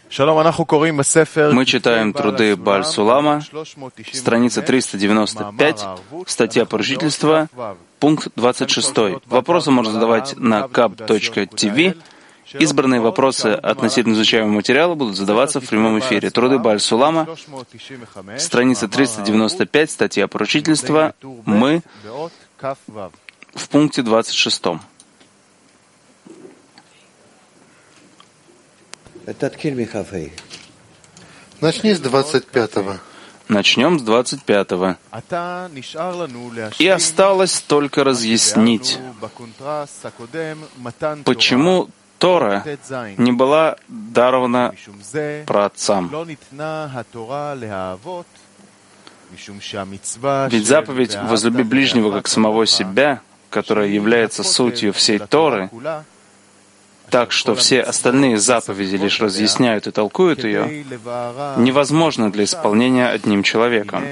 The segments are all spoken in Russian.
Мы читаем труды Бааль Сулама, страница 395, статья поручительства, пункт 26. Вопросы можно задавать на kab.tv. Избранные вопросы относительно изучаемого материала будут задаваться в прямом эфире. Труды Бааль Сулама, страница 395, статья поручительства. Мы в пункте 26. Начни с 25-го. Начнем с 25-го. И осталось только разъяснить, почему Тора не была дарована праотцам. Ведь заповедь «возлюби ближнего как самого себя», которая является сутью всей Торы, так что все остальные заповеди лишь разъясняют и толкуют ее, невозможно для исполнения одним человеком,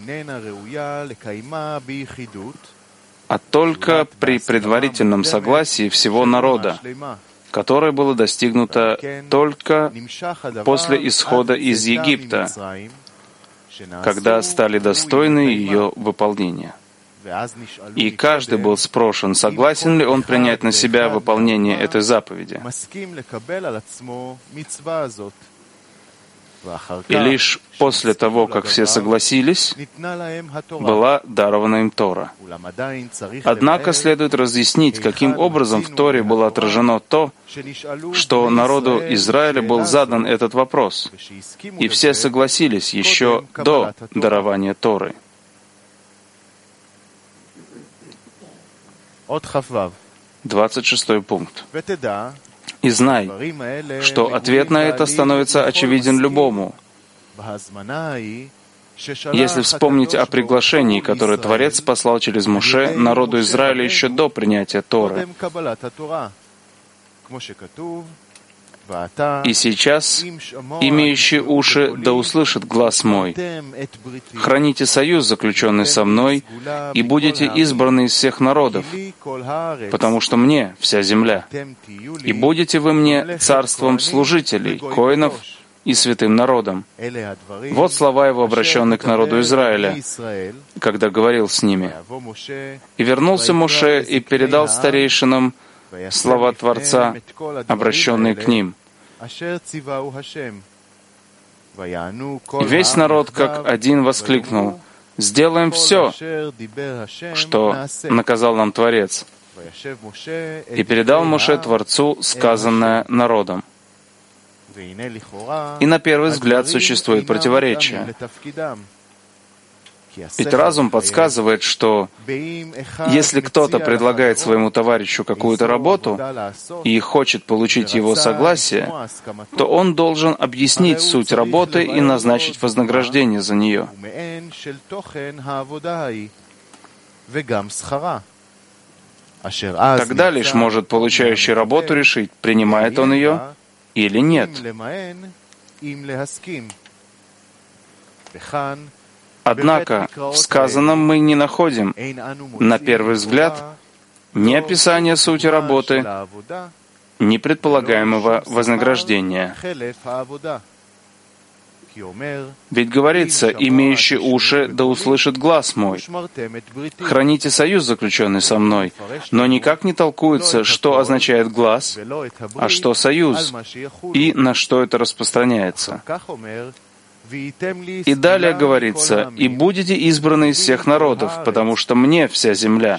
а только при предварительном согласии всего народа, которое было достигнуто только после исхода из Египта, когда стали достойны ее выполнения. И каждый был спрошен, согласен ли он принять на себя выполнение этой заповеди. И лишь после того, как все согласились, была дарована им Тора. Однако следует разъяснить, каким образом в Торе было отражено то, что народу Израиля был задан этот вопрос, и все согласились еще до дарования Торы. 26 пункт. И знай, что ответ на это становится очевиден любому. Если вспомнить о приглашении, которое Творец послал через Моше народу Израиля еще до принятия Торы. И сейчас, имеющие уши, да услышат глас мой. Храните союз, заключенный со мной, и будете избраны из всех народов, потому что мне вся земля. И будете вы мне царством служителей, коинов и святым народом. Вот слова его, обращенные к народу Израиля, когда говорил с ними. И вернулся Моше и передал старейшинам слова Творца, обращенные к ним. И весь народ как один воскликнул: «Сделаем все, что наказал нам Творец». И передал Моше Творцу сказанное народом. И на первый взгляд существует противоречие. Ведь разум подсказывает, что если кто-то предлагает своему товарищу какую-то работу и хочет получить его согласие, то он должен объяснить суть работы и назначить вознаграждение за нее. Тогда лишь может получающий работу решить, принимает он ее или нет. Однако в сказанном мы не находим, на первый взгляд, ни описания сути работы, ни предполагаемого вознаграждения. Ведь говорится: «Имеющий уши, да услышит глас мой». Храните союз, заключенный со мной, но никак не толкуется, что означает глас, а что союз, и на что это распространяется. И далее говорится: «И будете избраны из всех народов, потому что мне вся земля»,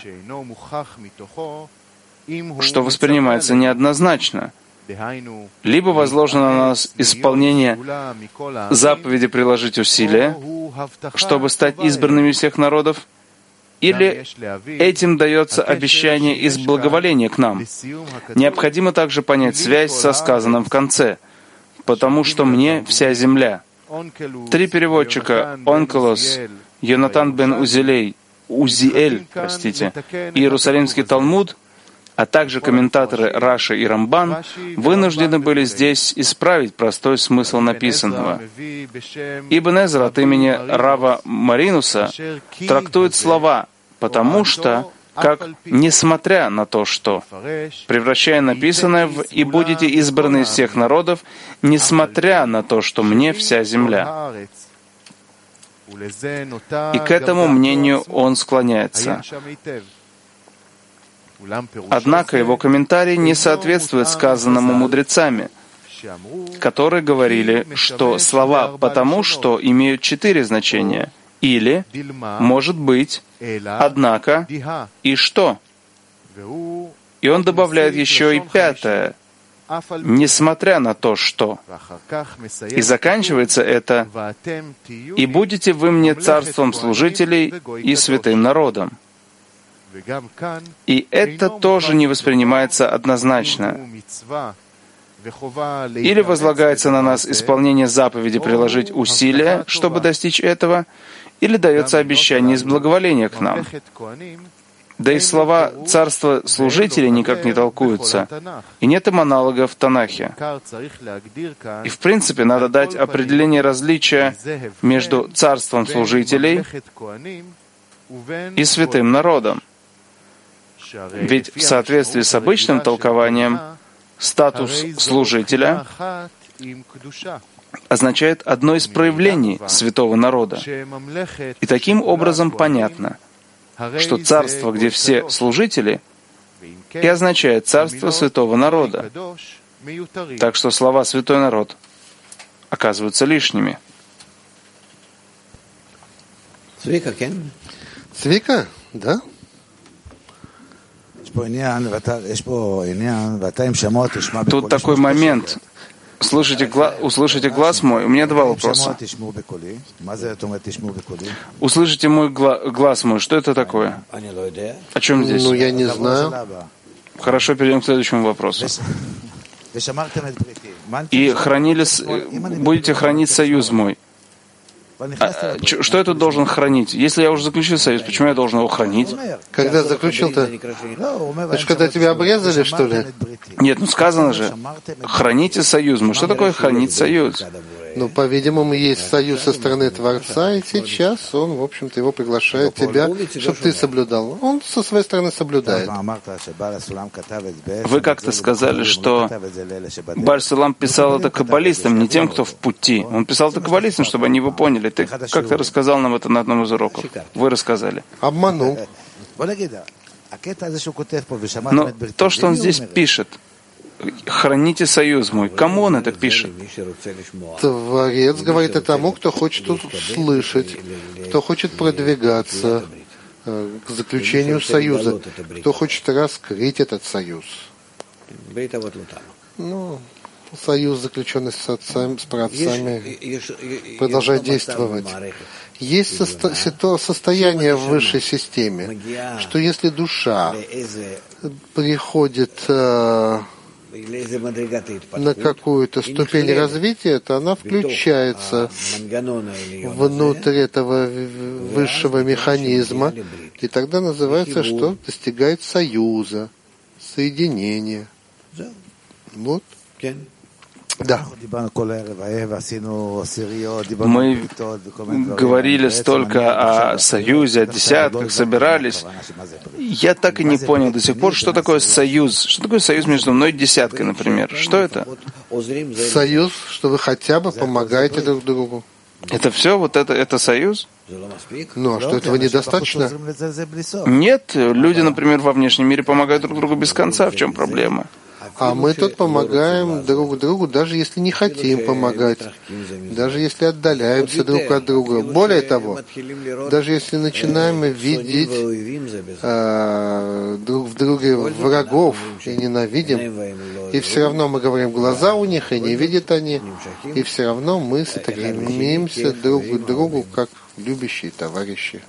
что воспринимается неоднозначно. Либо возложено на нас исполнение заповеди приложить усилия, чтобы стать избранными из всех народов, или этим дается обещание из благоволения к нам. Необходимо также понять связь со сказанным в конце: «потому что мне вся земля». Три переводчика: Онкелос, Йонатан бен Узиэль, и Иерусалимский Талмуд, а также комментаторы Раши и Рамбан, вынуждены были здесь исправить простой смысл написанного. Ибн Эзра от имени Рава Маринуса трактует слова «потому что» как «несмотря на то, что», превращая написанное в «и будете избраны из всех народов, несмотря на то, что мне вся земля». И к этому мнению он склоняется. Однако его комментарий не соответствует сказанному мудрецами, которые говорили, что слова «потому что» имеют 4 значения, или, может быть, «однако» и «что». И он добавляет еще и 5, «несмотря на то, что». И заканчивается это «и будете вы мне царством служителей и святым народом». И это тоже не воспринимается однозначно. Или возлагается на нас исполнение заповеди приложить усилия, чтобы достичь этого, или дается обещание из благоволения к нам. Да и слова «царство служителей» никак не толкуются, и нет им аналога в Танахе. И в принципе надо дать определение различия между царством служителей и святым народом. Ведь в соответствии с обычным толкованием статус служителя означает одно из проявлений святого народа. И таким образом понятно, что царство, где все служители, и означает царство святого народа. Так что слова «святой народ» оказываются лишними. Цвика, да? Тут такой момент. Услышите глаз мой. У меня 2 вопроса. Услышите мой глаз мой. Что это такое? О чем здесь? Ну, я не знаю. Хорошо, перейдем к следующему вопросу. И будете хранить союз мой. Что я тут должен хранить? Если я уже заключил союз, почему я должен его хранить? Когда заключил-то? Значит, когда тебя обрезали, что ли? Нет, сказано же, храните союз. Что такое хранить союз? Ну, по-видимому, есть союз со стороны Творца, и сейчас он, в общем-то, его приглашает тебя, чтобы ты соблюдал. Он со своей стороны соблюдает. Вы как-то сказали, что Бааль Сулам писал это каббалистам, не тем, кто в пути. Он писал это каббалистам, чтобы они его поняли. Ты как-то рассказал нам это на одном из уроков. Вы рассказали. Обманул. Но то, что он здесь пишет, храните союз мой. Кому он это пишет? Творец говорит это тому, кто хочет услышать, кто хочет продвигаться к заключению союза, кто хочет раскрыть этот союз. Ну, союз, заключенный с праотцами, продолжает действовать. Есть состояние в высшей системе, что если душа приходит на какую-то ступень развития, то она включается внутрь этого высшего механизма, и тогда называется, что достигает союза, соединения. Вот. Да. Мы говорили столько о союзе, о десятках, собирались. Я так и не понял до сих пор, что такое союз. Что такое союз между мной и десяткой, например? Что это? Союз, что вы хотя бы помогаете друг другу. Это все? Вот это союз? Ну, а что этого недостаточно? Нет, люди, например, во внешнем мире помогают друг другу без конца. В чем проблема? А мы тут помогаем друг другу, даже если не хотим помогать, даже если отдаляемся друг от друга. Более того, даже если начинаем видеть друг в друге врагов и ненавидим, и все равно мы говорим глаза у них, и не видят они, и все равно мы стремимся друг к другу, как любящие товарищи.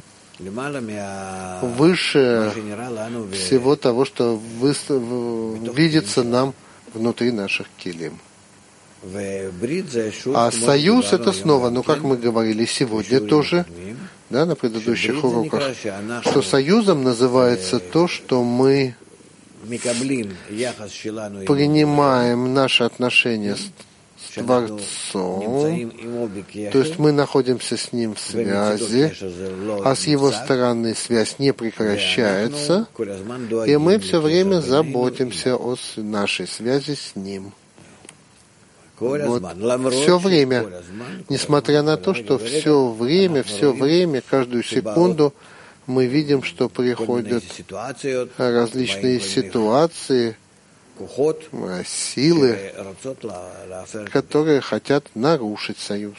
Выше всего того, что видится нам внутри наших килим. А союз — это снова, как мы говорили сегодня тоже, да, на предыдущих уроках, что союзом называется то, что мы принимаем наши отношения с Творцом, то есть мы находимся с Ним в связи, а с Его стороны связь не прекращается, и мы все время заботимся о нашей связи с Ним. Вот. Все время, несмотря на то, что все время, каждую секунду мы видим, что приходят различные ситуации, силы, которые хотят нарушить союз.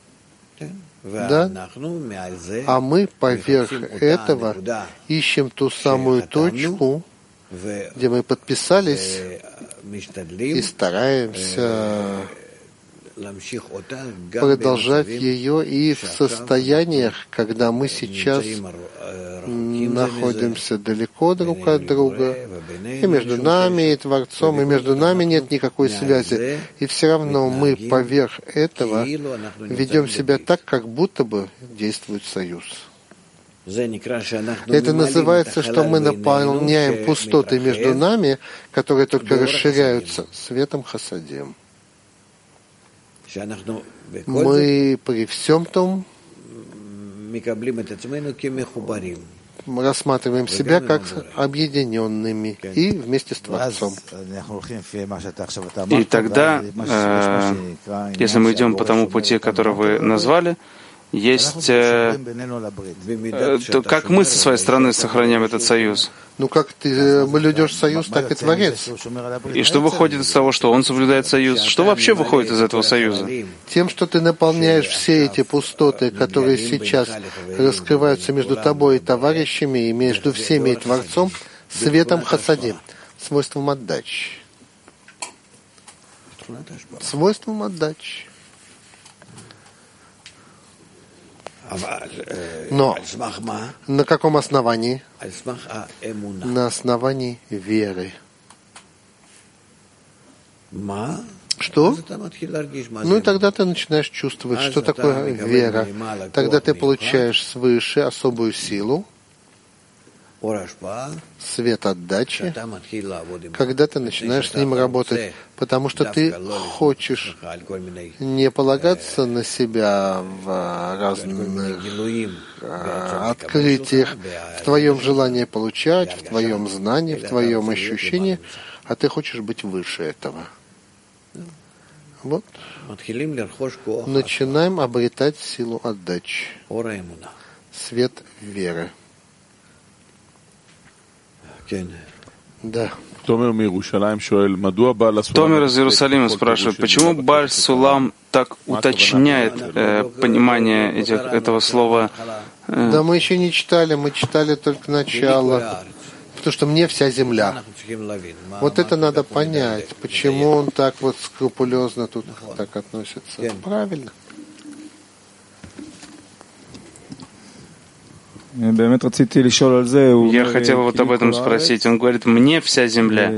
Да? А мы поверх этого ищем ту самую точку, где мы подписались и стараемся продолжать ее и в состояниях, когда мы сейчас находимся далеко друг от друга, и между нами и Творцом, и между нами нет никакой связи, и все равно мы поверх этого ведем себя так, как будто бы действует союз. Это называется, что мы наполняем пустоты между нами, которые только расширяются, светом хасадим. Мы при всем том рассматриваем себя как объединенными и вместе с Творцом. И тогда, если мы идем по тому пути, который вы назвали, есть, то как мы со своей стороны сохраняем этот союз? Ну, как ты блюдешь союз, так и Творец. И что выходит из того, что он соблюдает союз? Что вообще выходит из этого союза? Тем, что ты наполняешь все эти пустоты, которые сейчас раскрываются между тобой и товарищами, и между всеми и Творцом, светом хасадим, свойством отдачи. Свойством отдачи. Но на каком основании? На основании веры. Что? Ну и тогда ты начинаешь чувствовать, что такое вера. Тогда ты получаешь свыше особую силу, свет отдачи, когда ты начинаешь с ним работать, потому что ты хочешь не полагаться на себя в разных открытиях, в твоем желании получать, в твоем знании, в твоем ощущении, а ты хочешь быть выше этого. Вот. Начинаем обретать силу отдачи, свет веры. Да. Томер из Иерусалима спрашивает, почему Бааль Сулам так уточняет понимание этого слова? Да мы еще не читали, мы читали только начало. Потому что мне вся земля. Вот это надо понять, почему он так вот скрупулезно тут так относится. Правильно. Я хотел вот об этом спросить. Он говорит, мне вся земля.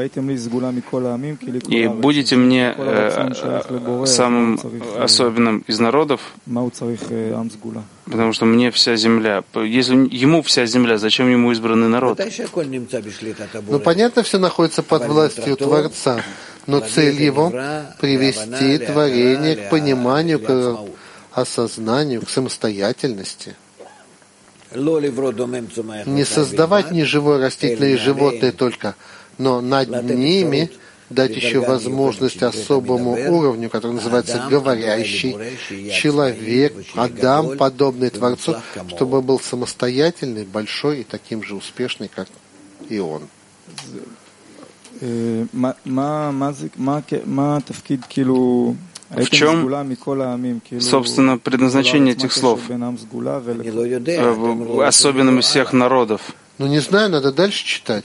И будете мне самым особенным из народов, потому что мне вся земля. Если ему вся земля, зачем ему избранный народ? Ну, понятно, все находится под властью Творца, но цель его — привести творение к пониманию, к осознанию, к самостоятельности. Не создавать ни живое растительное и животное только, но над ними дать еще возможность особому уровню, который называется говорящий человек, Адам, подобный Творцу, чтобы был самостоятельный, большой и таким же успешный, как и он. В чем, собственно, предназначение этих слов? Особенным из всех народов. Ну, не знаю, надо дальше читать.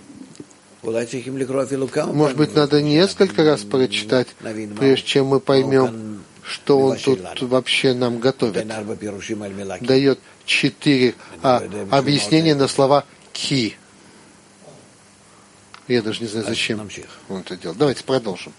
Может быть, надо несколько раз прочитать, прежде чем мы поймем, что он тут вообще нам готовит. Дает 4 объяснения на слова «ки». Я даже не знаю, зачем он это делал. Давайте продолжим.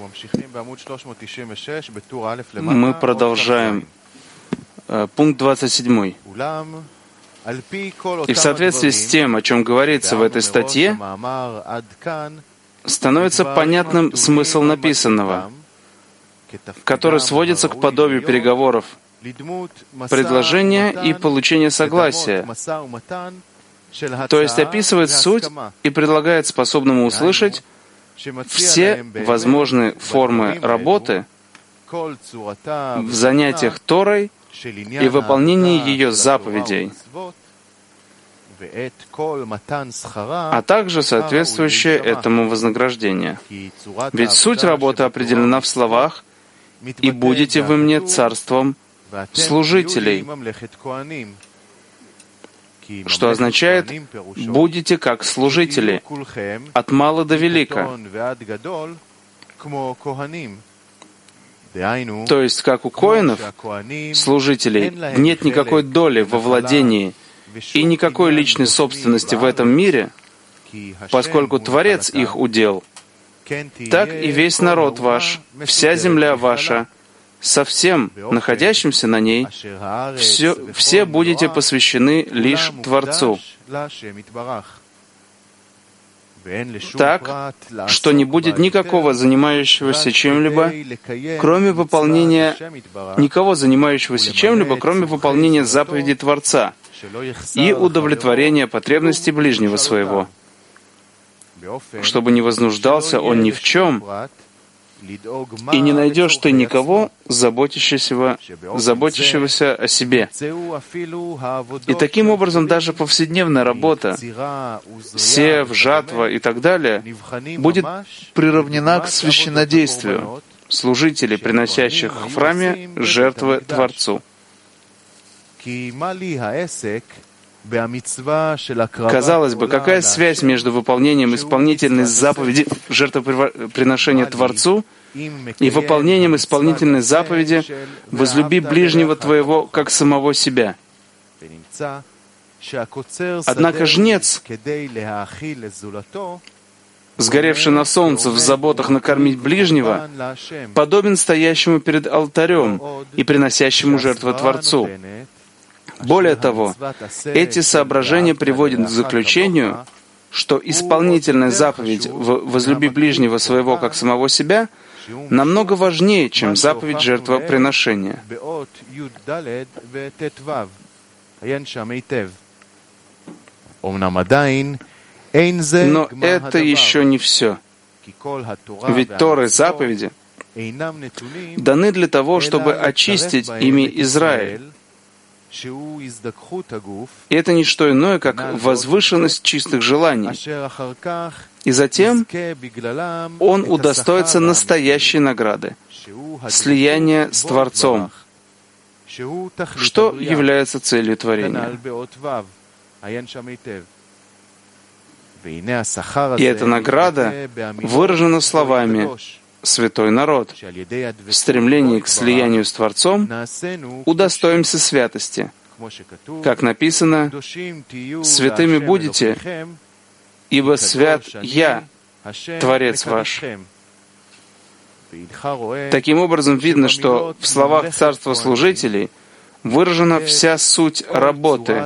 Мы продолжаем. Пункт 27. И в соответствии с тем, о чем говорится в этой статье, становится понятным смысл написанного. который сводится к подобию переговоров, предложения и получения согласия, то есть описывает суть и предлагает способному услышать все возможные формы работы в занятиях Торой и выполнении ее заповедей, а также соответствующее этому вознаграждение. Ведь суть работы определена в словах «И будете вы мне царством служителей», что означает «будете как служители, от мала до велика». То есть, как у коэнов, служителей, нет никакой доли во владении и никакой личной собственности в этом мире, поскольку Творец их удел, так и весь народ ваш, вся земля ваша, со всем находящимся на ней, все будете посвящены лишь Творцу. Так, что не будет никого занимающегося чем-либо, кроме выполнения заповедей Творца и удовлетворения потребностей ближнего своего, чтобы не вознуждался он ни в чем, и не найдешь ты никого, заботящегося о себе. И таким образом даже повседневная работа, сев, жатва и так далее, будет приравнена к священнодействию служителей, приносящих в храме жертвы Творцу. Казалось бы, какая связь между выполнением исполнительной заповеди жертвоприношения Творцу и выполнением исполнительной заповеди «Возлюби ближнего твоего, как самого себя»? Однако жнец, сгоревший на солнце в заботах накормить ближнего, подобен стоящему перед алтарем и приносящему жертву Творцу. Более того, эти соображения приводят к заключению, что исполнительная заповедь «возлюби ближнего своего, как самого себя» намного важнее, чем заповедь жертвоприношения. Но это еще не все. Ведь Тора и заповеди даны для того, чтобы очистить ими Израиль. И это не что иное, как возвышенность чистых желаний. И затем он удостоится настоящей награды — слияния с Творцом, что является целью творения. И эта награда выражена словами «Святой народ». В стремлении к слиянию с Творцом удостоимся святости. Как написано, «Святыми будете, ибо свят Я, Творец ваш». Таким образом, видно, что в словах царства служителей выражена вся суть работы.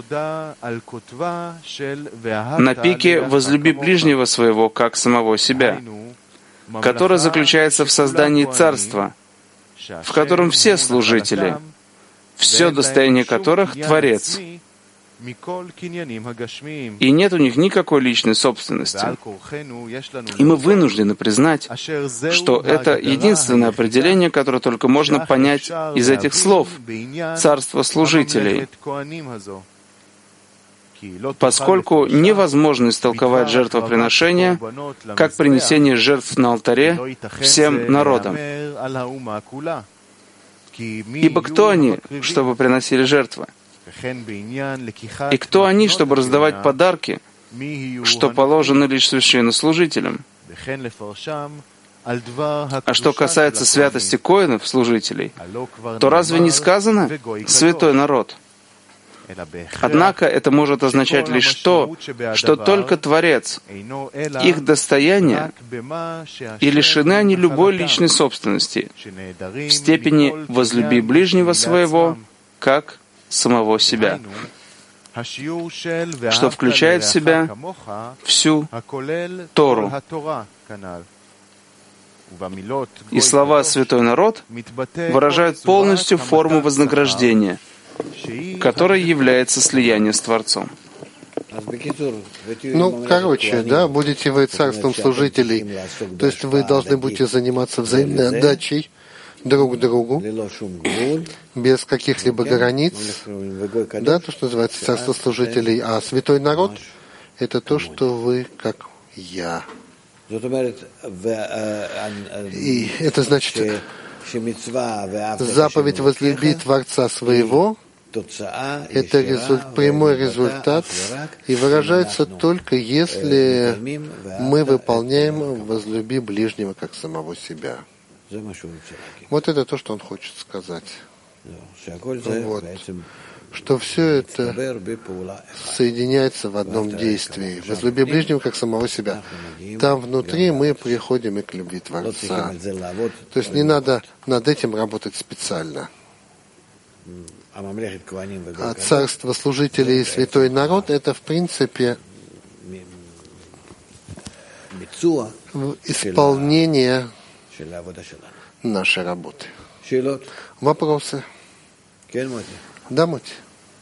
На пике «возлюби ближнего своего, как самого себя», которая заключается в создании царства, в котором все служители, все достояние которых — Творец, и нет у них никакой личной собственности. И мы вынуждены признать, что это единственное определение, которое только можно понять из этих слов — царство служителей, поскольку невозможно истолковать жертвоприношение как принесение жертв на алтаре всем народам. Ибо кто они, чтобы приносили жертвы? И кто они, чтобы раздавать подарки, что положено лишь священнослужителям? А что касается святости коэнов, служителей, то разве не сказано «святой народ»? Однако это может означать лишь то, что только Творец, их достояние, и лишены они любой личной собственности в степени «возлюби ближнего своего, как самого себя», что включает в себя всю Тору. И слова «святой народ» выражают полностью форму вознаграждения, которая является слиянием с Творцом. Будете вы царством служителей, то есть вы должны будете заниматься взаимной отдачей друг другу, без каких-либо границ, то, что называется царство служителей, а святой народ — это то, что вы как я. И это значит, заповедь «возлюби Творца своего» — это прямой результат и выражается только если мы выполняем «возлюби ближнего как самого себя». Вот это то, что он хочет сказать. Что все это соединяется в одном действии. «Возлюби ближнего как самого себя». Там внутри мы приходим и к любви Творца. То есть не надо над этим работать специально. А царство служителей и святой народ — это, в принципе, исполнение нашей работы. Вопросы? Да, Моти.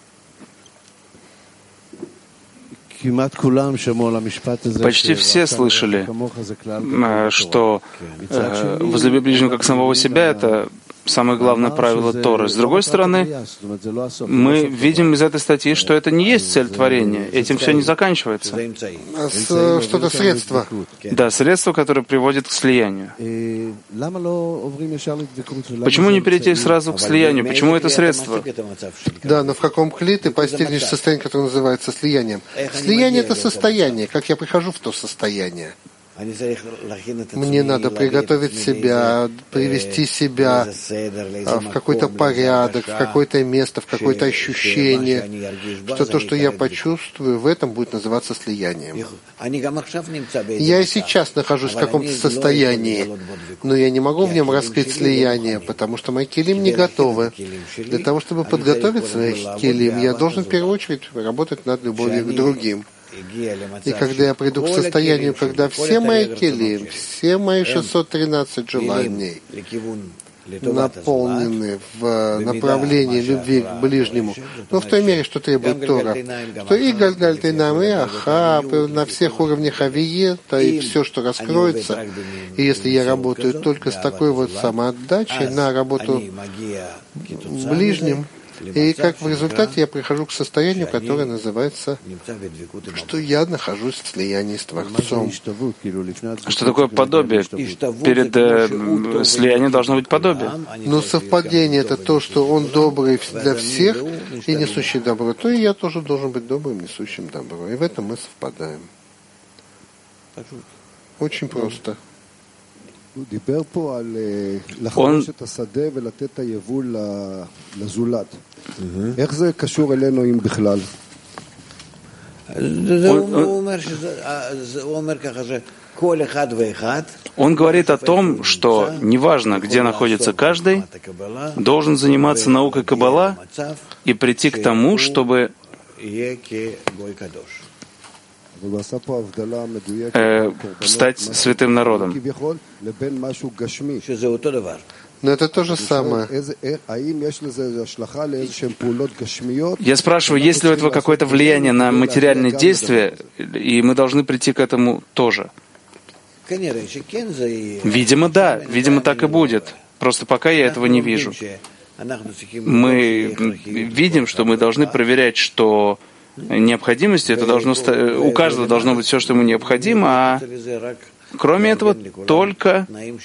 Почти все слышали, что «возлюби ближнего как самого себя» — это самое главное правило Торы. С другой стороны, мы видим из этой статьи, что это не есть цель творения. Этим все не заканчивается. Что-то средство. Да, средство, которое приводит к слиянию. Почему не перейти сразу к слиянию? Почему это средство? Да, но в каком кли ты постигнешь состояние, которое называется слиянием? Слияние — это состояние. Как я прихожу в то состояние? Мне надо приготовить себя, привести себя в какой-то порядок, в какое-то место, в какое-то ощущение, что то, что я почувствую, в этом будет называться слиянием. Я и сейчас нахожусь в каком-то состоянии, но я не могу в нем раскрыть слияние, потому что мои келим не готовы. Для того, чтобы подготовить свои келим, я должен в первую очередь работать над любовью к другим. И когда я приду к состоянию, когда все мои келим, все мои 613 желаний наполнены в направлении любви к ближнему, в той мере, что требует Тора, что и Гальгальтинам, и Ахаб, и на всех уровнях Авиета, и все, что раскроется, и если я работаю только с такой вот самоотдачей на работу ближним, и как в результате я прихожу к состоянию, которое называется, что я нахожусь в слиянии с Творцом. Что такое подобие? Перед слиянием должно быть подобие. Но совпадение — это то, что он добрый для всех и несущий добро, то и я тоже должен быть добрым, несущим добро. И в этом мы совпадаем. Очень просто. Он говорит о том, что неважно, где находится каждый, должен заниматься наукой Каббала и прийти к тому, чтобы стать святым народом. Но это то же самое. Я спрашиваю, есть ли у этого какое-то влияние на материальные действия, и мы должны прийти к этому тоже. Видимо, да. Видимо, так и будет. Просто пока я этого не вижу. Мы видим, что мы должны проверять, что необходимости, это должно у каждого должно быть все, что ему необходимо, а кроме этого, только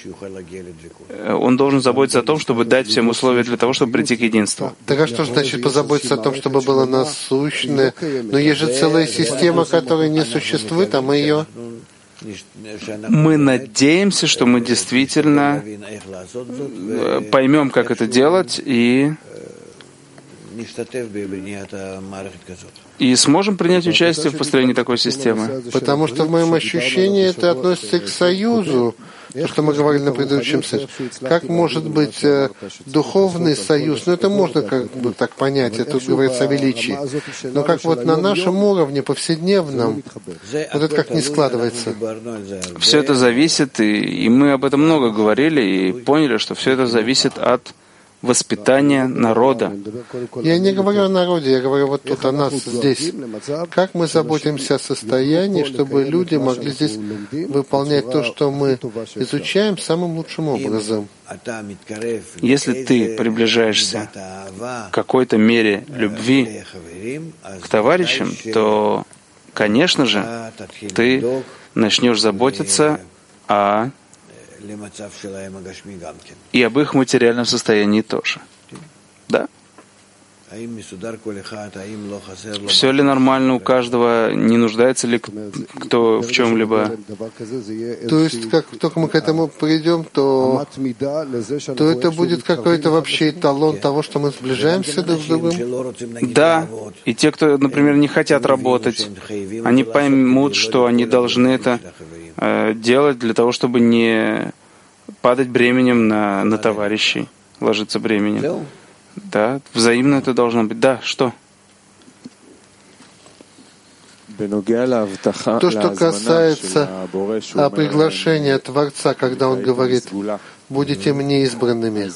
он должен заботиться о том, чтобы дать всем условия для того, чтобы прийти к единству. Так а что значит позаботиться о том, чтобы было насущное? Но есть же целая система, которая не существует, а мы ее... Мы надеемся, что мы действительно поймем, как это делать, и сможем принять участие в построении такой системы. Потому что в моем ощущении это относится к союзу, то, что мы говорили на предыдущем сессии. Как может быть духовный союз? Ну, это можно как бы так понять, это тут говорится о величии. Но как вот на нашем уровне, повседневном, вот это как не складывается. Все это зависит, и мы об этом много говорили, и поняли, что все это зависит от воспитания народа. Я не говорю о народе, я говорю вот тут о нас здесь. Как мы заботимся о состоянии, чтобы люди могли здесь выполнять то, что мы изучаем, самым лучшим образом. Если ты приближаешься к какой-то мере любви к товарищам, то, конечно же, ты начнешь заботиться и об их материальном состоянии тоже. Да? Все ли нормально у каждого? Не нуждается ли кто в чем-либо? То есть, как только мы к этому придем, то это будет какой-то вообще эталон того, что мы сближаемся друг с другом? Да. И те, кто, например, не хотят работать, они поймут, что они должны это делать для того, чтобы не падать бременем на товарищей, ложиться бременем. Да, взаимно это должно быть. Да, что? То, что касается приглашения Творца, когда Он говорит, будете мне избранными.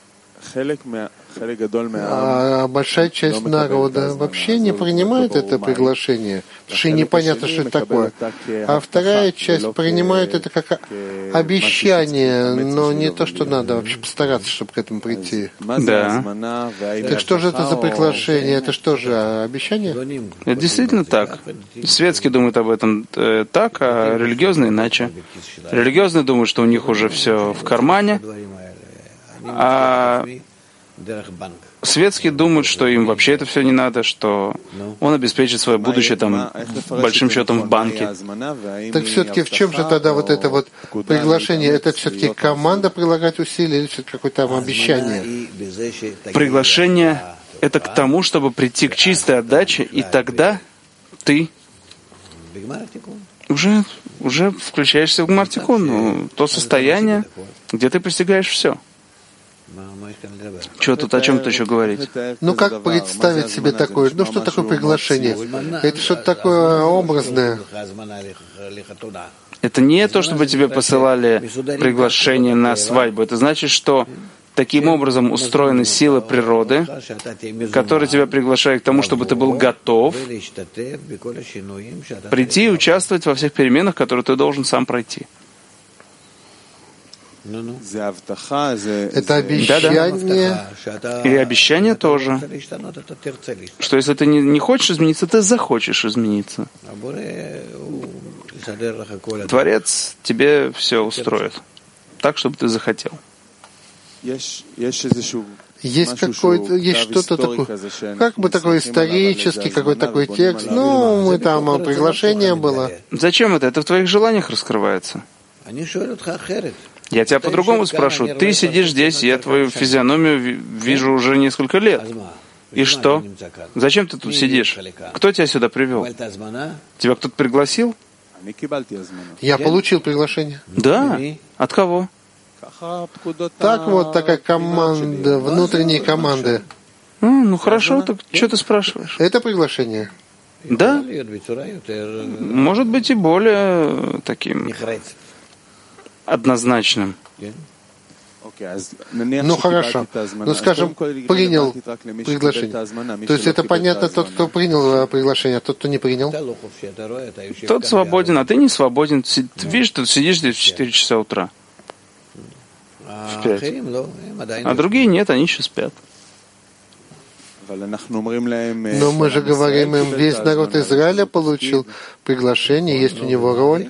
А большая часть народа вообще не принимает это приглашение, потому что непонятно, что это такое. А вторая часть принимает это как обещание, но не то, что надо вообще постараться, чтобы к этому прийти. Да. Так что же это за приглашение? Это что же, обещание? Это действительно так. Светские думают об этом так, а религиозные иначе. Религиозные думают, что у них уже все в кармане, а светские думают, что им вообще это все не надо, что он обеспечит свое будущее там большим счетом в банке. Так все-таки в чем же тогда вот это вот приглашение? Это все-таки команда прилагать усилия или все-таки какое-то там обещание? Приглашение — это к тому, чтобы прийти к чистой отдаче, и тогда ты уже включаешься в Гмар-Тикун, то состояние, где ты постигаешь все. Что тут, о чем-то еще говорить? Ну, как представить себе такое? Ну, что такое приглашение? Это что-то такое образное. Это не то, чтобы тебе посылали приглашение на свадьбу. Это значит, что таким образом устроены силы природы, которые тебя приглашают к тому, чтобы ты был готов прийти и участвовать во всех переменах, которые ты должен сам пройти. Это обещание. И обещание тоже. Что если ты не хочешь измениться, ты захочешь измениться. Творец тебе все устроит. Так, чтобы ты захотел. Есть какой-то, есть что-то такое, как бы такой исторический, какой-то такой текст. Ну, мы там, приглашение было. Зачем это? Это в твоих желаниях раскрывается. Я тебя по-другому спрошу. Ты сидишь здесь, я твою физиономию вижу уже несколько лет. И что? Зачем ты тут сидишь? Кто тебя сюда привел? Тебя кто-то пригласил? Я получил приглашение. Да? От кого? Так вот, такая команда, внутренние команды. Ну хорошо, так что ты спрашиваешь? Это приглашение? Да. Может быть и более таким однозначным. Ну хорошо. Ну, скажем, принял приглашение. То есть это понятно, тот, кто принял приглашение, а тот, кто не принял? Тот свободен, а ты не свободен. Ты видишь, ты сидишь здесь в 4 часа утра. В 5. А другие нет, они еще спят. Но мы же говорим им, весь народ Израиля получил приглашение, есть у него роль.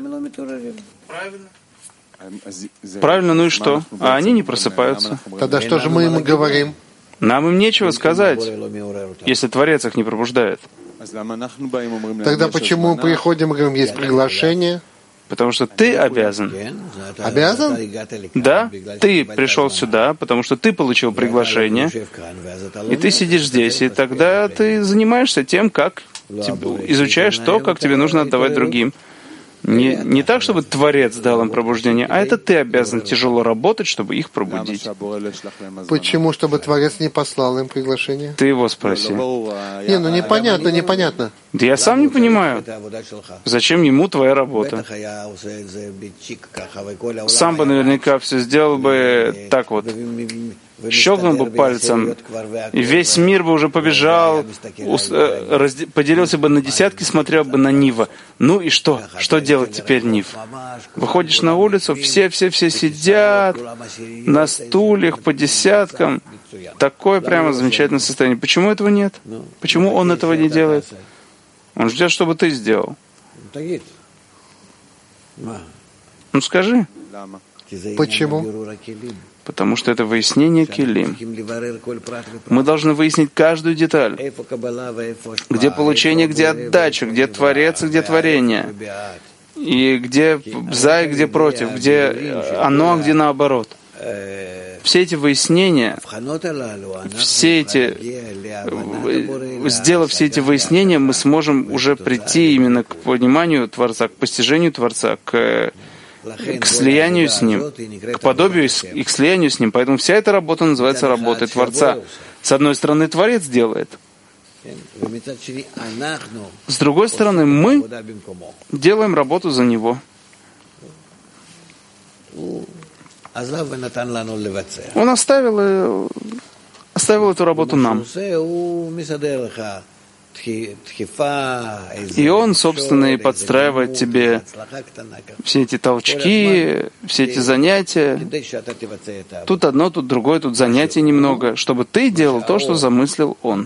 Правильно, ну и что? А они не просыпаются. Тогда что же мы им говорим? Нам им нечего сказать, если Творец их не пробуждает. Тогда почему мы приходим и говорим, есть приглашение? Потому что ты обязан. Обязан? Да, ты пришел сюда, потому что ты получил приглашение, и ты сидишь здесь, и тогда ты занимаешься тем, как изучаешь то, как тебе нужно отдавать другим. Не так, чтобы Творец дал им пробуждение, а это ты обязан тяжело работать, чтобы их пробудить. Почему? Чтобы Творец не послал им приглашение? Ты его спроси. Непонятно. Да я сам не понимаю. Зачем ему твоя работа? Сам бы наверняка все сделал бы так вот. Щелкнул бы пальцем, и весь мир бы уже побежал, поделился бы на десятки, смотрел бы на Нива. Ну и что? Что делать теперь, Нив? Выходишь на улицу, все сидят на стульях по десяткам. Такое прямо замечательное состояние. Почему этого нет? Почему он этого не делает? Он ждет, чтобы ты сделал. Ну скажи. Почему? Потому что это выяснение келим. Мы должны выяснить каждую деталь. Где получение, где отдача, где Творец, где творение. И где за, и где против, где оно, а где наоборот. Все эти выяснения, сделав все эти выяснения, мы сможем уже прийти именно к пониманию Творца, к постижению Творца, к слиянию с Ним, к подобию и к слиянию с Ним. Поэтому вся эта работа называется работой Творца. С одной стороны, Творец делает. С другой стороны, мы делаем работу за Него. Он оставил эту работу нам. И он, собственно, и подстраивает тебе все эти толчки, все эти занятия. Тут одно, тут другое, тут занятий немного, чтобы ты делал то, что замыслил он.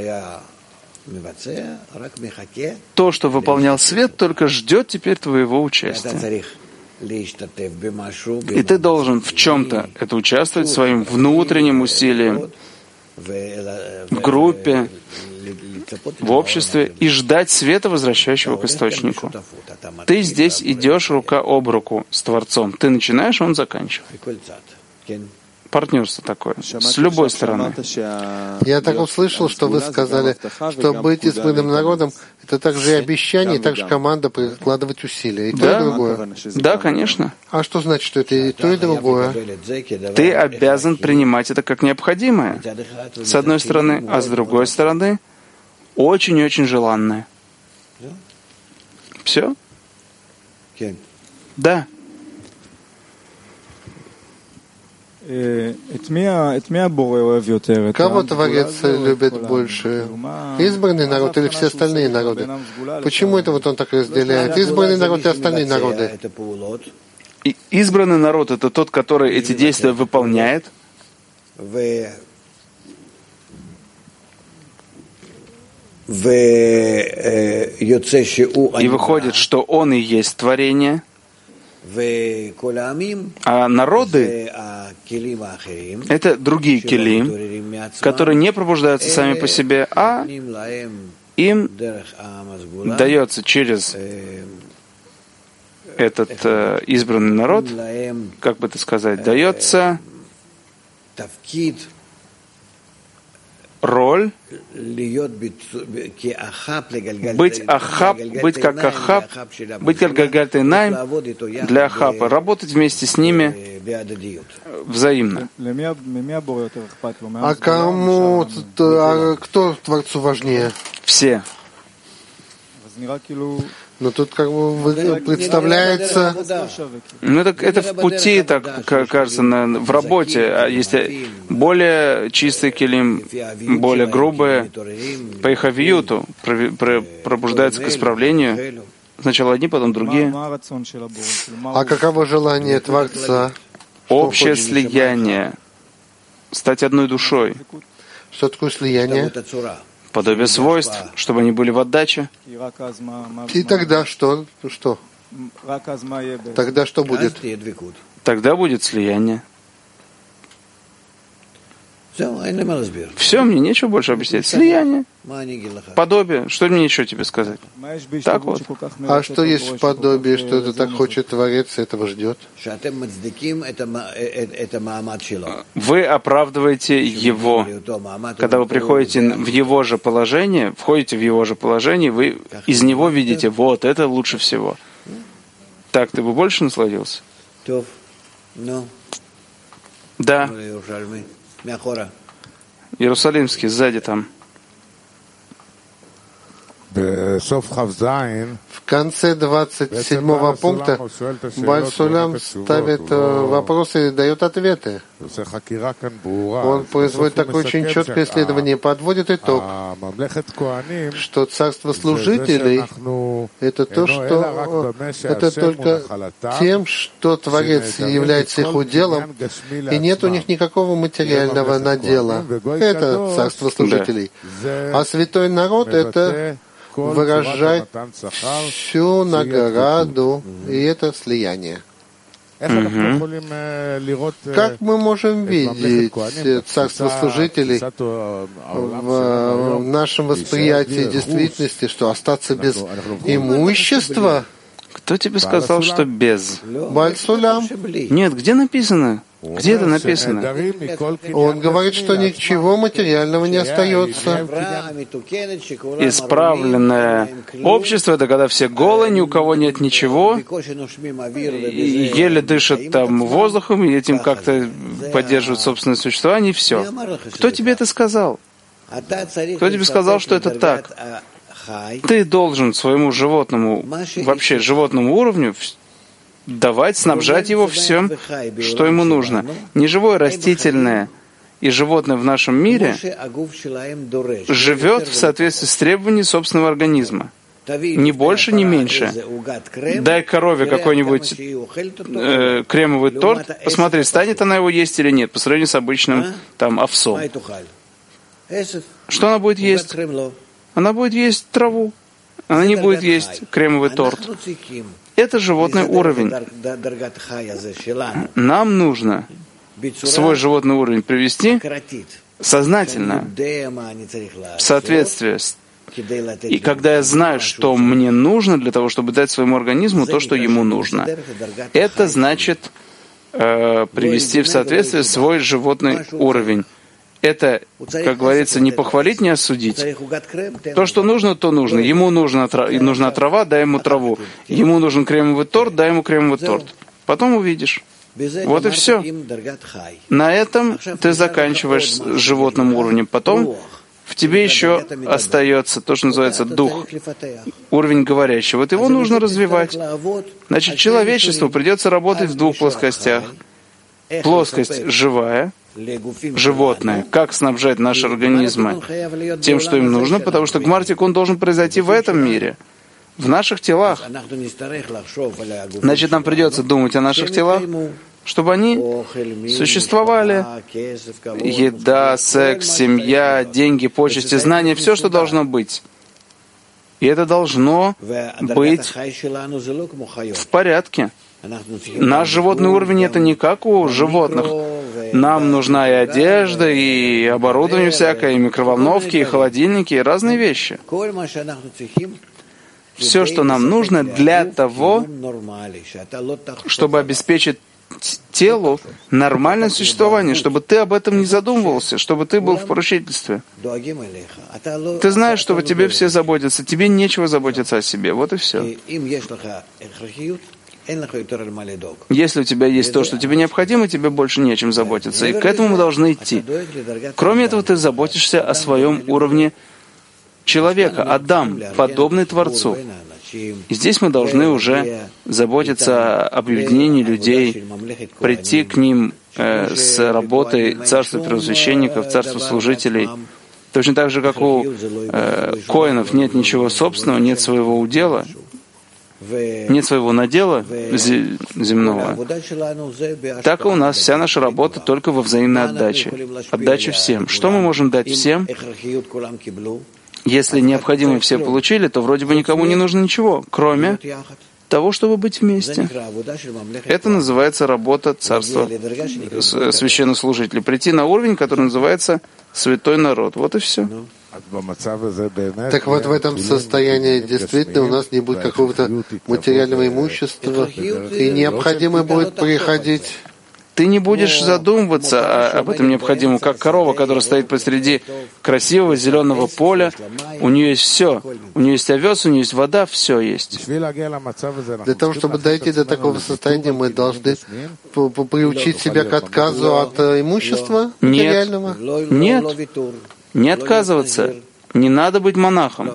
То, что выполнял свет, только ждет теперь твоего участия. И ты должен в чем-то это участвовать своим внутренним усилием, в группе, в обществе и ждать света, возвращающего к источнику. Ты здесь идешь рука об руку с Творцом. Ты начинаешь, он заканчивает. Партнерство такое, с любой стороны. Я так услышал, что вы сказали, что быть избранным народом — это также и обещание, и также команда прикладывать усилия. И то, и другое. Да, конечно. А что значит, что это и то, и другое? Ты обязан принимать это как необходимое, с одной стороны, а с другой стороны, очень-очень желанное. Все? Да. Кого Творец любит больше? Избранный народ или все остальные народы? Почему это вот он так разделяет? Избранный народ и остальные народы. И избранный народ — это тот, который эти действия выполняет. И выходит, что он и есть творение. А народы — это другие келим, которые не пробуждаются сами по себе, а им дается через этот избранный народ, как бы это сказать, дается роль быть как Ахаб, быть как Гагаль-Тейнаим для Ахаба, работать вместе с ними взаимно. А кто Творцу важнее? Все. Но тут как бы представляется... Ну, это в пути, так кажется, в работе. А есть более чистые келим, более грубые. По их авиюту пробуждаются к исправлению. Сначала одни, потом другие. А каково желание Творца? Общее слияние. Стать одной душой. Что такое слияние? Подобие свойств, чтобы они были в отдаче. И тогда что? Тогда что будет? Тогда будет слияние. Все, мне нечего больше объяснять. Слияние, подобие. Что мне еще тебе сказать? Так вот. А что есть в подобии, что это так хочет Творец, и этого ждет? Вы оправдываете его. Когда вы приходите в его же положение, входите в его же положение, вы из него видите, вот, это лучше всего. Так ты бы больше насладился? Да. Иерусалимский, сзади там. В конце 27-го пункта Баль-Сулам ставит вопросы и дает ответы. Он производит такое очень четкое исследование и подводит итог, что царство служителей — это то, что это только тем, что Творец является их уделом, и нет у них никакого материального надела. Это царство служителей. А святой народ — это выражать всю награду, и это слияние. Как мы можем видеть царство служителей в нашем восприятии действительности, что остаться без имущества? Кто тебе сказал, что без? Баль-Сулам. Нет, где написано? Где это написано? Он говорит, что ничего материального не остается. Исправленное общество — это когда все голые, ни у кого нет ничего, и еле дышат там воздухом, и этим как-то поддерживают собственное существование, и все. Кто тебе это сказал? Кто тебе сказал, что это так? Ты должен своему животному, вообще животному уровню давать, снабжать его всем, что ему нужно. Неживое, растительное и животное в нашем мире живет в соответствии с требованиями собственного организма. Ни больше, ни меньше. Дай корове какой-нибудь кремовый торт, посмотри, станет она его есть или нет, по сравнению с обычным там овсом. Что она будет есть? Она будет есть траву. Она не будет есть кремовый торт. Это животный уровень. Нам нужно свой животный уровень привести сознательно, в соответствие с... И когда я знаю, что мне нужно для того, чтобы дать своему организму то, что ему нужно, это значит привести в соответствие свой животный уровень. Это, как говорится, не похвалить, не осудить. То, что нужно, то нужно. Ему нужна трава, дай ему траву. Ему нужен кремовый торт, дай ему кремовый торт. Потом увидишь. Вот и все. На этом ты заканчиваешь с животным уровнем. Потом в тебе еще остается то, что называется дух, уровень говорящий. Вот его нужно развивать. Значит, человечеству придется работать в двух плоскостях. Плоскость живая, животное, как снабжать наши организмы тем, что им нужно, потому что гмар-тикун должен произойти в этом мире, в наших телах. Значит, нам придется думать о наших телах, чтобы они существовали. Еда, секс, семья, деньги, почести, знания, все, что должно быть. И это должно быть в порядке. Наш животный уровень — это не как у животных. Нам нужна и одежда, и оборудование всякое, и микроволновки, и холодильники, и разные вещи. Все, что нам нужно для того, чтобы обеспечить телу нормальное существование, чтобы ты об этом не задумывался, чтобы ты был в поручительстве. Ты знаешь, что о тебе все заботятся, тебе нечего заботиться о себе. Вот и все. Если у тебя есть то, что тебе необходимо, тебе больше не о чем заботиться. И к этому мы должны идти. Кроме этого, ты заботишься о своем уровне человека, Адам, подобный Творцу. И здесь мы должны уже заботиться об объединении людей, прийти к ним с работой царства первосвященников, царства служителей. Точно так же, как у коэнов нет ничего собственного, нет своего удела, нет своего надела земного, так и у нас вся наша работа только во взаимной отдаче. Отдаче всем. Что мы можем дать всем? Если необходимое все получили, то вроде бы никому не нужно ничего, кроме того, чтобы быть вместе. Это называется работа царства священнослужителей. Прийти на уровень, который называется святой народ. Вот и все. Так вот, в этом состоянии действительно у нас не будет какого-то материального имущества, и необходимо будет приходить ты не будешь задумываться об этом необходимом, как корова, которая стоит посреди красивого зеленого поля. У нее есть все. У нее есть овес, у нее есть вода, все есть. Для того, чтобы дойти до такого состояния, мы должны приучить себя к отказу от имущества материального? Нет, не отказываться. Не надо быть монахом.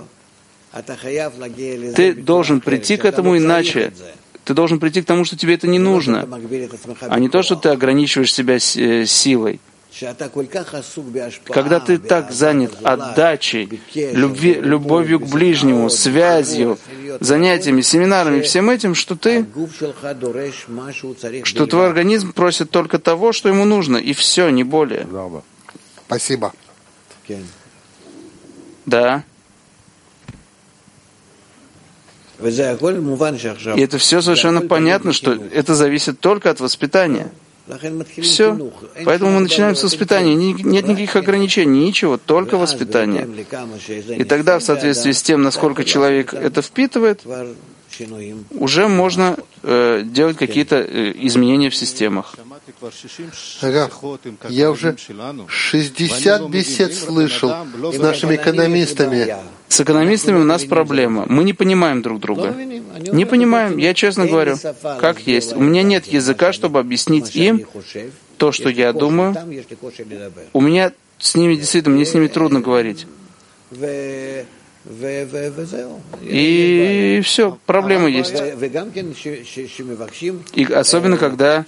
Ты должен прийти к этому иначе. Ты должен прийти к тому, что тебе это не нужно, а не то, что ты ограничиваешь себя силой. Когда ты так занят отдачей, любовью к ближнему, связью, занятиями, семинарами, всем этим, что твой организм просит только того, что ему нужно, и все, не более. Спасибо. Да. И это все совершенно понятно, что это зависит только от воспитания. Все. Поэтому мы начинаем с воспитания. Нет никаких ограничений, ничего, только воспитание. И тогда, в соответствии с тем, насколько человек это впитывает, уже можно делать какие-то изменения в системах. Я уже 60 бесед слышал с нашими экономистами. С экономистами у нас проблема. Мы не понимаем друг друга. Не понимаем, я честно говорю, как есть. У меня нет языка, чтобы объяснить им то, что я думаю. У меня с ними действительно, мне с ними трудно говорить. И все, проблемы есть. И особенно, когда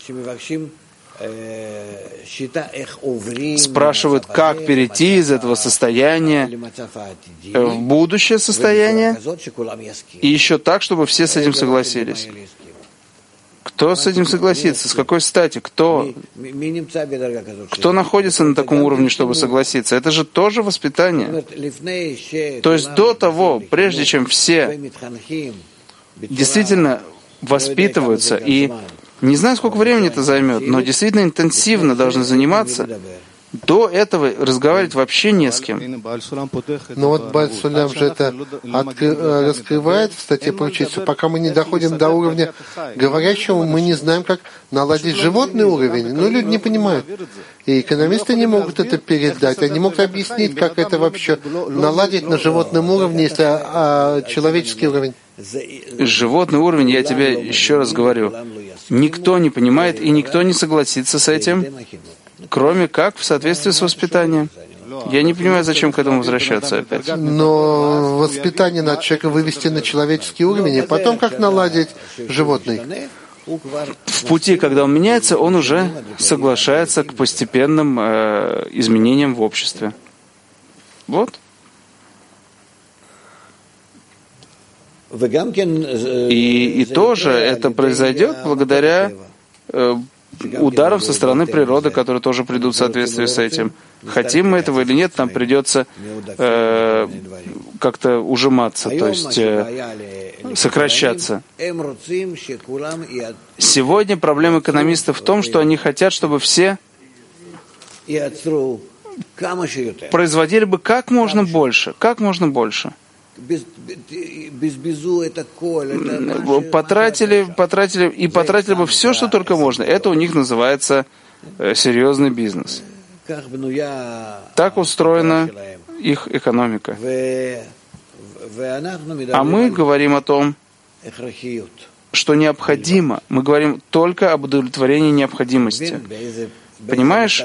спрашивают, как перейти из этого состояния в будущее состояние, и еще так, чтобы все с этим согласились. Кто с этим согласится? С какой стати? Кто находится на таком уровне, чтобы согласиться? Это же тоже воспитание. То есть до того, прежде чем все действительно воспитываются, и не знаю, сколько времени это займет, но действительно интенсивно должны заниматься, до этого разговаривать вообще не с кем. Но вот Бааль Сулям же это раскрывает в статье по учительству. Пока мы не доходим до уровня говорящего, мы не знаем, как наладить животный уровень. Но люди не понимают. И экономисты не могут это передать. Они могут объяснить, как это вообще наладить на животном уровне, если человеческий уровень. Животный уровень, я тебе еще раз говорю, никто не понимает и никто не согласится с этим, кроме как в соответствии с воспитанием. Я не понимаю, зачем к этому возвращаться опять. Но воспитание надо человека вывести на человеческий уровень, и потом как наладить животный. В пути, когда он меняется, он уже соглашается к постепенным изменениям в обществе. Вот. И тоже это произойдет благодаря ударов со стороны природы, которые тоже придут в соответствии с этим. Хотим мы этого или нет, нам придется как-то ужиматься, то есть сокращаться. Сегодня проблема экономистов в том, что они хотят, чтобы все производили бы как можно больше, потратили бы все, что только можно. Это у них называется серьезный бизнес. Так устроена их экономика. А мы говорим о том, что необходимо. Мы говорим только об удовлетворении необходимости. Понимаешь,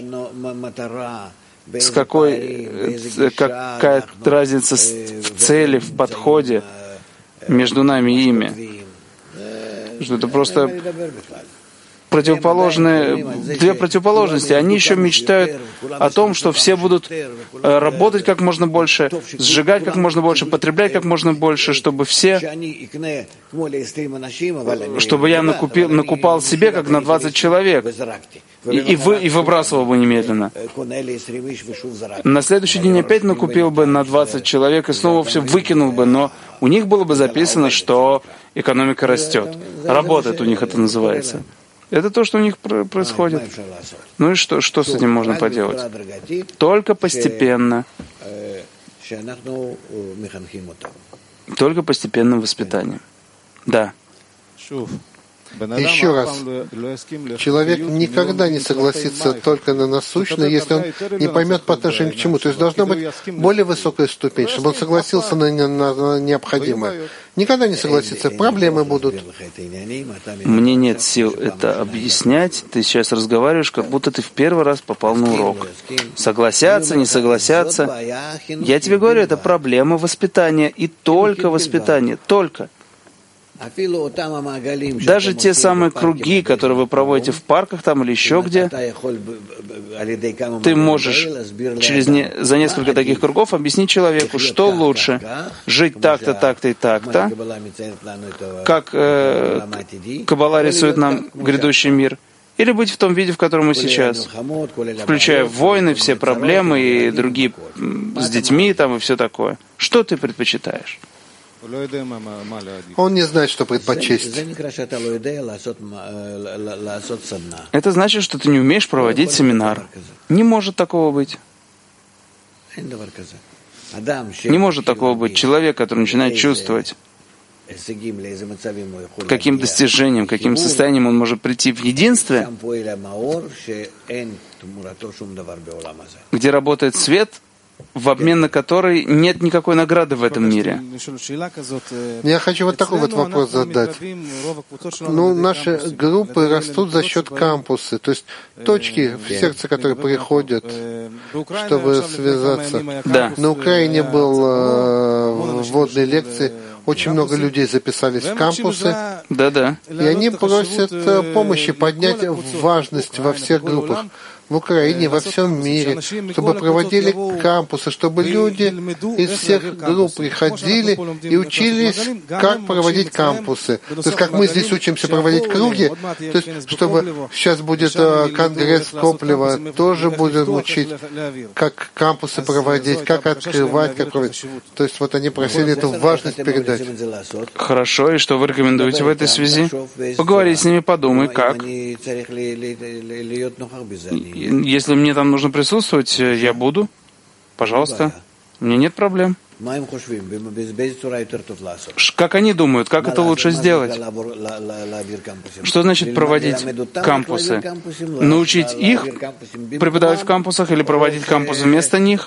какая разница в цели, в подходе между нами и ими? Что это просто две противоположности. Они еще мечтают о том, что все будут работать как можно больше, сжигать как можно больше, потреблять как можно больше, чтобы я накупал себе как на 20 человек и выбрасывал бы немедленно. На следующий день опять накупил бы на 20 человек и снова все выкинул бы, но у них было бы записано, что экономика растет. Работает у них это называется. Это то, что у них происходит. Ну и что с этим можно поделать? Только постепенно. Только постепенным воспитанием. Да. Еще раз, человек никогда не согласится только на насущное, если он не поймет по отношению к чему. То есть должна быть более высокая ступень, чтобы он согласился на необходимое. Никогда не согласится, проблемы будут. Мне нет сил это объяснять. Ты сейчас разговариваешь, как будто ты в первый раз попал на урок. Согласятся, не согласятся. Я тебе говорю, это проблема воспитания. И только воспитание. Только. Даже те самые круги, которые вы проводите в парках там или еще где, ты можешь за несколько таких кругов объяснить человеку, что лучше — жить так-то, так-то и так-то, как Каббала рисует нам грядущий мир, или быть в том виде, в котором мы сейчас, включая войны, все проблемы и другие с детьми там и все такое. Что ты предпочитаешь? Он не знает, что предпочесть. Это значит, что ты не умеешь проводить семинар. Не может такого быть. Не может такого быть. Человек, который начинает чувствовать, каким достижением, каким состоянием он может прийти в единстве, где работает свет, в обмен на который нет никакой награды в этом мире. Я хочу вот такой вот вопрос задать. Наши группы растут за счет кампуса, то есть точки в сердце, которые приходят, чтобы связаться. Да. На Украине был вводные лекции, очень много людей записались в кампусы, Да. и они просят помощи поднять важность во всех группах. В Украине, во всем мире, чтобы проводили кампусы, чтобы люди из всех групп приходили и учились, как проводить кампусы. То есть, как мы здесь учимся проводить круги, то есть, чтобы сейчас будет конгресс Коплева, тоже будем учить, как кампусы проводить, как открывать, как проводить. То есть, вот они просили эту важность передать. Хорошо, и что вы рекомендуете в этой связи? Поговори с ними, подумай, как. Если мне там нужно присутствовать, я буду. Пожалуйста. Мне нет проблем. Как они думают, как это лучше сделать? Что значит проводить кампусы? Научить их преподавать в кампусах или проводить кампусы вместо них?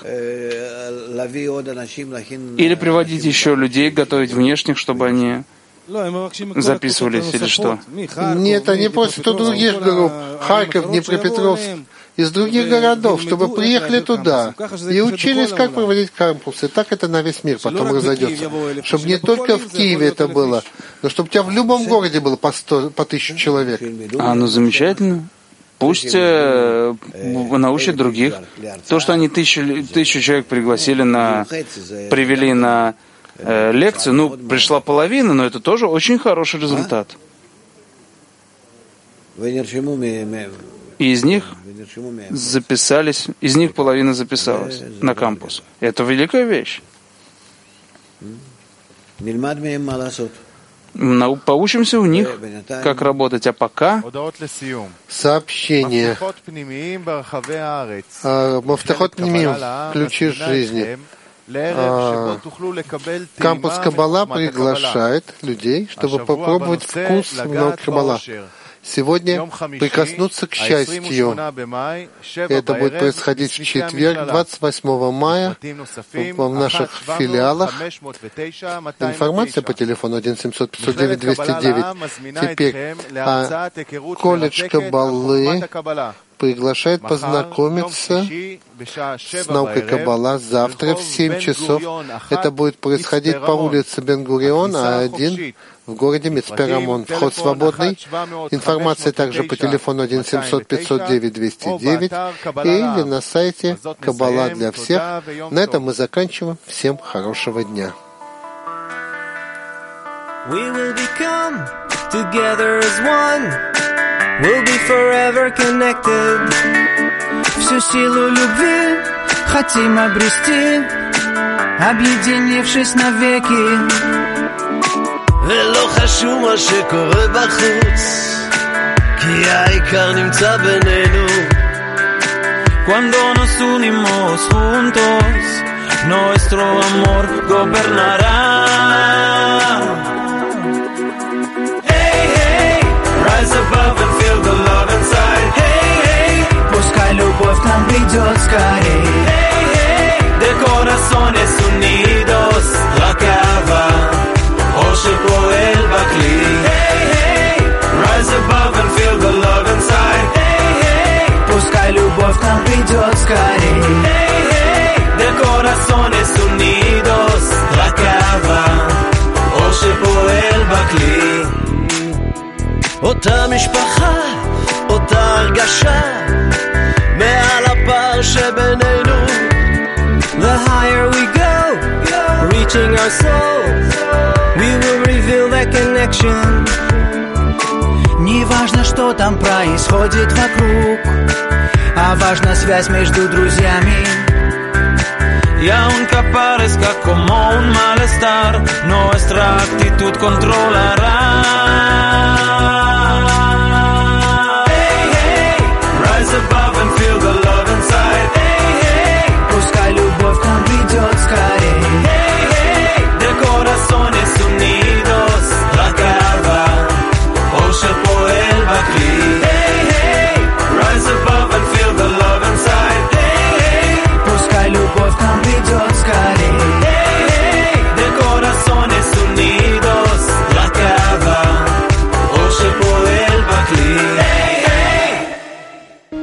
Или приводить еще людей, готовить внешних, чтобы они записывались или что? Нет, они просят у других групп. Харьков, Днепропетровск, из других городов, чтобы приехали туда и учились, как проводить кампусы. Так это на весь мир потом разойдется. Чтобы не только в Киеве это было, но чтобы у тебя в любом городе было по 1000 человек. Замечательно. Пусть научат других. То, что они тысячу человек привели на лекцию, пришла половина, но это тоже очень хороший результат. И из них половина записалась на кампус. Это великая вещь. Поучимся у них, как работать. А пока сообщение. Мафтахот пнимим, ключи жизни. Кампус Каббала приглашает людей, чтобы попробовать вкус науки Каббала. Сегодня прикоснуться к счастью. Это будет происходить в четверг, 28 мая, в наших филиалах. Информация по телефону 1-700-509-209. Теперь колледж Каббалы приглашает познакомиться с наукой Каббала завтра в 7 часов. Это будет происходить по улице Бен-Гурион, А1, в городе Мицпе-Рамон. Вход свободный. Информация также по телефону 1-700-509-209 или на сайте Каббала для всех. На этом мы заканчиваем. Всем хорошего дня. We'll be forever connected. Всю силу любви хотим обрести, объединившись навеки. ולא חשוב מה שקורה בחוץ, כי העיקר נמצא בינינו. Cuando nos unimos juntos, nuestro amor gobernará. Rise above and feel the love inside. Hey, hey, пускай любовь к нам придет скорей. hey, hey, de corazones unidos, la cava, Oshe poel bakli. Hey, hey, rise above and feel the love inside. Hey, hey, пускай любовь к нам придет скорей. hey, hey, de corazones unidos, la cava, Oshe poel bakli. אותה משפחה, אותה הרגשה, מעל הפער שבינינו. The higher we go, Reaching our soul, we will reveal that connection. Не важно, что там происходит вокруг, а важна связь между друзьями. y aunque parezca como un malestar, nuestra actitud controlará.